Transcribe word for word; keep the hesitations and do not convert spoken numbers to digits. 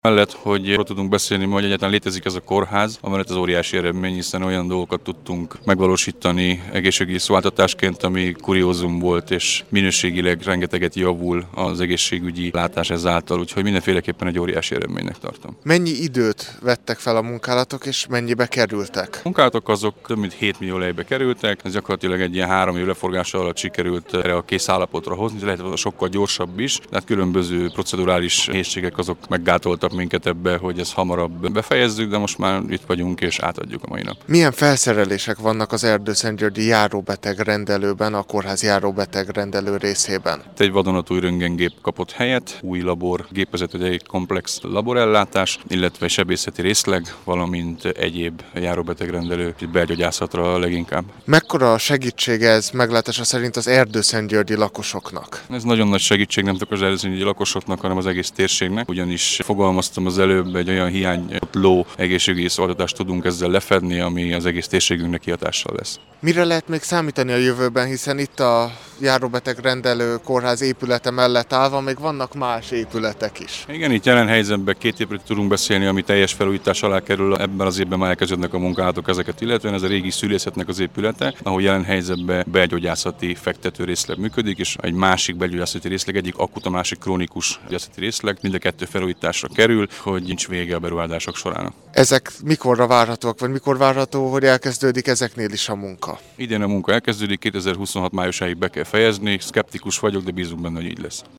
Mellett, hogy arról tudunk beszélni, hogy egyáltalán létezik ez a kórház, amellett az óriási eredmény, hiszen olyan dolgokat tudtunk megvalósítani egészségügyi szolgáltatásként, ami kuriózum volt, és minőségileg rengeteget javul az egészségügyi látás ezáltal, úgyhogy mindenféleképpen egy óriási eredménynek tartom. Mennyi időt vettek fel a munkálatok, és mennyibe kerültek? A munkálatok azok több mint hét millió lejbe kerültek, ez gyakorlatilag egy ilyen három év leforgása alatt sikerült erre a kész állapotra hozni, de lehet sokkal gyorsabb is, tehát különböző procedurális nehézségek azok meggátoltak minket ebbe, hogy ezt hamarabb befejezzük, de most már itt vagyunk és átadjuk a mai nap. Milyen felszerelések vannak az Erdőszentgyörgyi járóbetegrendelőben, a kórház járóbetegrendelő részében? Egy vadonatúj röntgengép kapott helyet, új labor, gépezet, egy komplex laborellátás, illetve sebészeti részleg, valamint egyéb járóbetegrendelő belgyógyászatra leginkább. Mekkora segítség ez meglátása szerint az Erdőszentgyörgyi lakosoknak? Ez nagyon nagy segítség nem csak az erdőszentgyörgyi lakosoknak, hanem az egész térségnek, ugyanis fogalmaztam az előbb, egy olyan hiányló egészségügyi szolgáltatást tudunk ezzel lefedni, ami az egész térségünknek kihatással lesz. Mire lehet még számítani a jövőben, hiszen itt a járóbetegrendelő kórház épülete mellett állva még vannak más épületek is? Igen, itt jelen helyzetben két épületet tudunk beszélni, ami teljes felújítás alá kerül. Ebben az évben már elkezdődnek a munkálatok ezeket illetően. Ez a régi szülészetnek az épülete, ahol jelen helyzetben belgyógyászati fektető részleg működik, és egy másik belgyógyászati részleg, egyik akut, a másik krónikus gyógyászati részleg, mind a kettő felújításra kerül, hogy nincs vége a beruházások során. Ezek mikorra várhatóak, vagy mikor várható, hogy elkezdődik ezeknél is a munka? Idén a munka elkezdődik, kétezer-huszonhat májusáig be kell fejezni, szkeptikus vagyok, de bízunk benne, hogy így lesz.